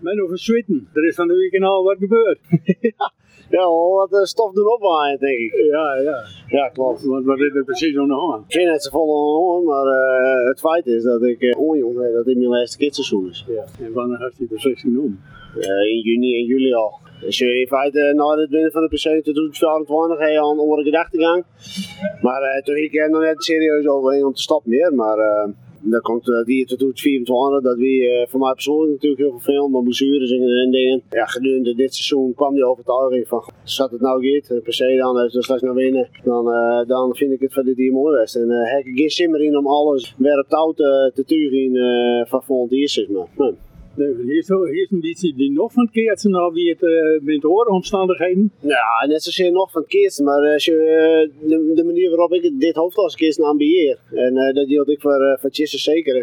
Men over zwitten. Er is van de week al wat gebeurd. Ja, wat stof doen opwaaien, denk ik. Ja, klopt. Wat is er precies aan de hand? Ik vind het ze vol aan, maar het feit is dat ik onjong ben dat dit mijn laatste kidseizoen is. Ja. En wanneer heeft hij precies genomen? In juni en juli al. Dus in feite na het winnen van de PC in 2024 heb je al een andere gedachtegang. Maar toen ik er nog net serieus overheen om te stoppen meer. Maar dan komt die in 2024, dat wie voor mij persoonlijk natuurlijk heel veel film, maar blessures en dingen. Ja, gedurende dit seizoen kwam die overtuiging van, zat het nou goed, de PC dan heeft er straks nog winnen, dan vind ik het voor dit hier mooi best. En heb ik geen zin meer in om alles weer op touw te turen van volgend jaar, zeg maar. Hier is een beetje die nog van het keertje nou wie het met de omstandigheden. Ja, net zozeer nog van het keertje, maar als je, de manier waarop ik dit hoofdklasskeertje ambieer. En dat hield ik voor Tjisse zeker.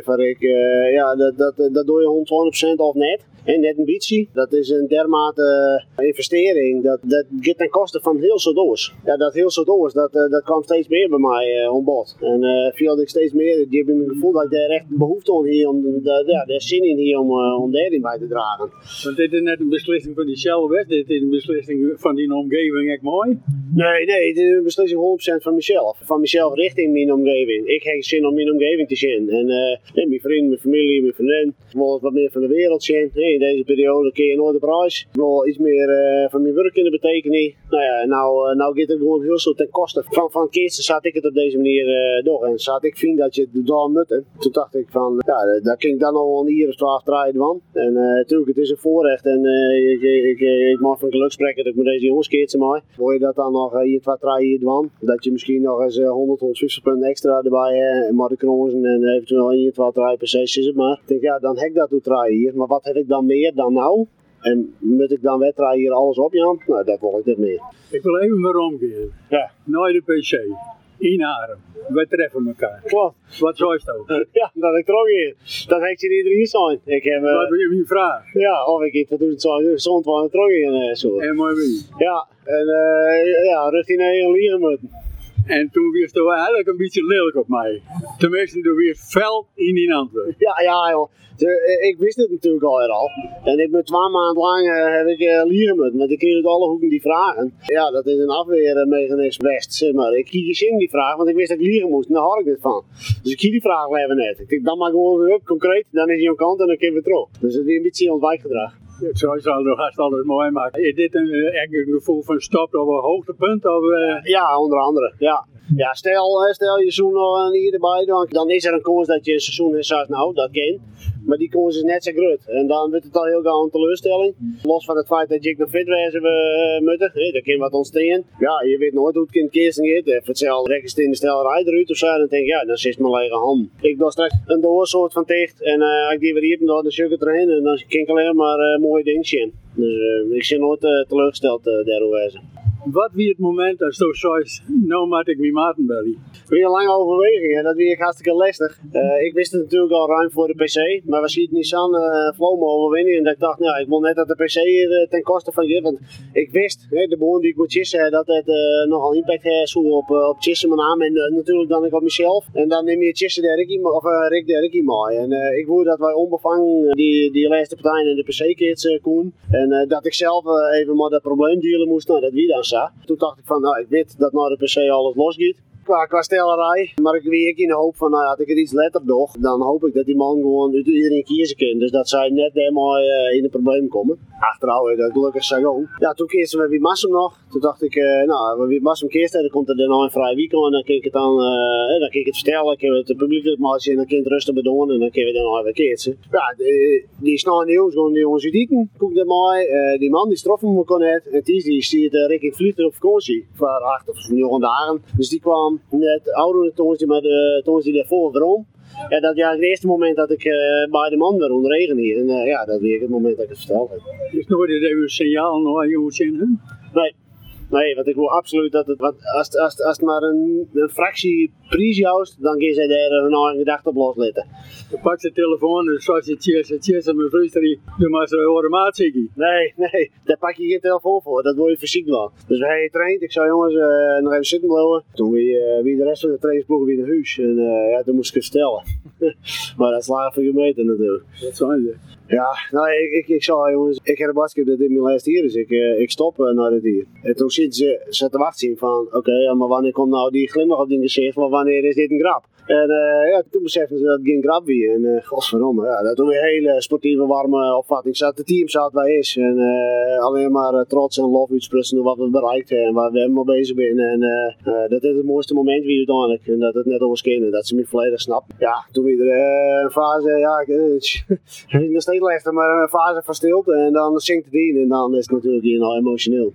Dat doe je 120% of net. En net een beetje. Dat is een dermate investering. Dat gaat ten koste van heel zo doos. Ja, dat heel zo doos, dat kwam steeds meer bij mij aan bod. En viel ik steeds meer. Die heb ik het gevoel dat ik daar echt behoefte aan hier, daar zin in hier om daarin bij te dragen. Want dit is net een beslissing van die Shell, dit is een beslissing van die omgeving, echt mooi? Nee, het is een beslissing 100% van mezelf. Van mezelf richting mijn omgeving. Ik heb zin om mijn omgeving te zien. En mijn vrienden, mijn familie, mijn vriendin. Ik wil wat meer van de wereld zien. In deze periode kun je nooit op reis. Ik wil iets meer van mijn werk kunnen betekenen. Nou ja, nou gaat het gewoon heel zo ten koste. Van het eerste zat ik het op deze manier door. En zat ik vind dat je het door moet. Toen dacht ik van, ja, daar ging ik dan al een uur of 12 draaien van. En natuurlijk, het is een voorrecht. En ik mag van geluk spreken dat ik met deze jongens keertje maak. Wil je dat dan nog hier 2, 3 hier van? Dat je misschien nog eens 150 punten extra erbij maar de kronzen en eventueel hier 2, 3 per 6 is het maar. Ik denk, ja, dan heb ik dat toe draaien hier. Maar wat heb ik dan meer dan nou? En moet ik dan wedstrijden hier alles op, Jan? Nou, dat wil ik niet meer. Ik wil even maar omgeven. Ja. Naar de PC. In Arem. Wij treffen elkaar. Klopt. Wat zou je het Ja, dat ik er ook hier. Dat heeft je niet erin zijn. Wat wil je vragen? Ja, of ik in 2022 terug in zo. En mooi wie? Ja, en richting een liegen moeten. En toen was het eigenlijk een beetje lelijk op mij. Tenminste, toen weer fel in die antwoord. Ja, joh. Ik wist het natuurlijk al. En ik ben 2 maanden lang heb ik liegen moeten, want ik kreeg uit alle hoeken die vragen. Ja, dat is een afweermechanisme best, zeg maar. Ik kies in die vraag, want ik wist dat ik liegen moest en daar had ik het van. Dus ik kies die vraag even net. Ik denk, dan maar gewoon op, concreet, dan is hij aan kant en dan kunnen we terug. Dus het is weer een beetje ontwijkgedrag. Zo zal het nog altijd mooi maken. Is dit een gevoel van stop op een hoogtepunt? Ja, onder andere, ja. Ja, stel je seizoen nog een erbij, dan is er een kans dat je een seizoen is zoals nou, dat kan. Maar die kans is net zo groot. En dan wordt het al heel gauw een teleurstelling. Los van het feit dat je nog fit wezen moet, daar kan wat ontstaan. Ja, je weet nooit hoe het kind kiezen gaat. Even hetzelfde rechts in de stelrij eruit of zo. Dan denk ik, ja, dan zit het mijn lege hand. Ik doe straks een doorsoort van dicht. En als ik die weer hier dan zoek ik erin. En dan kan ik alleen maar mooie dingen zien. Dus ik ben nooit teleurgesteld daarover. Wat wie het moment als je zoiets, nou maak ik mijn maten bellen? Weer een lange overweging en dat weer hartstikke lastig. Ik wist het natuurlijk al ruim voor de PC, maar we zien het Nissan Flow overwinning en dat ik dacht, nou, ik wil net dat de PC hier ten koste van je, want ik wist, de behoorn die ik moet chissen, dat het nogal impact heeft op chissen met name en natuurlijk dan ik op mezelf. En dan neem je chissen de Rick de Ricky mee. En ik wou dat wij onbevangen die laatste partijen in de PC-kits koen en dat ik zelf even maar dat probleem dealen moest, nou, dat wie dan. Toen dacht ik van, nou, ik weet dat naar de PC alles losgaat. Qua stellerij, maar ik weet in de hoop van, nou, als ik het iets letter doe, dan hoop ik dat die man gewoon uit iedereen kiezen kan. Dus dat zij net helemaal in een probleem komen. Achterhouden, dat gelukkig zijn ook. Ja, toen kiezen we wie Massum nog. Toen dacht ik, nou, wie Massum kiest, dan komt er dan nog een vrij weekend en dan kan ik het dan kan ik het vertellen, dan kunnen we het publiek maken en dan kan het rustig bedoelen en dan kunnen we dan nog even kiezen. Ja, die snel nieuws, gewoon die jongens uit Iten, koek er mooi. Die man die stroffen me kon net en die stiert Rick in Vliegtuig op vakantie voor 8 of 9 dagen. Dus die kwam net ouder toons maar de toons die daarvoor waarom. Ja, dat was het eerste moment dat ik bij de man weer onder regen hier. En ja, dat was het moment dat ik het verteld heb. Dus nooit even een signaal naar je moet zien? Nee, want ik wil absoluut dat het, als het maar een fractie prijs juist, dan gaan zij daar hun eigen gedachten op loslaten. Je pakt de telefoon en zoals je tjessen met luisteren, doe maar zo'n automaatzie. Nee, daar pak je geen telefoon voor, dat word je fysiek wel. Dus wij hebben getraind, ik zei jongens nog even zitten blijven. Toen wie de rest van de trainingsploeg weer naar huis en ja, toen moest ik het stellen. Maar dat is laag voor je meter natuurlijk. Dat zijn ze. Ja, nou, ik zei jongens, ik heb een basket dat dit mijn laatste hier is. Ik stop naar dit hier. En toen zitten ze te wachten van, oké, maar wanneer komt nou die glimlach op die gezicht, maar wanneer is dit een grap? En toen beseften ze dat het geen grap was. En godverdomme, ja, dat toen weer een hele sportieve, warme opvatting zat. Het team zat waar is. En alleen maar trots en lof uitsprutsen wat we bereikt hebben en waar we helemaal bezig zijn. En dat is het mooiste moment weer uiteindelijk. En dat het net overskenen, dat ze me volledig snapt. Ja, toen weer een fase, ja, nog steeds lastig, maar een fase van stilte. En dan zingt het in en dan is het natuurlijk hier nou emotioneel.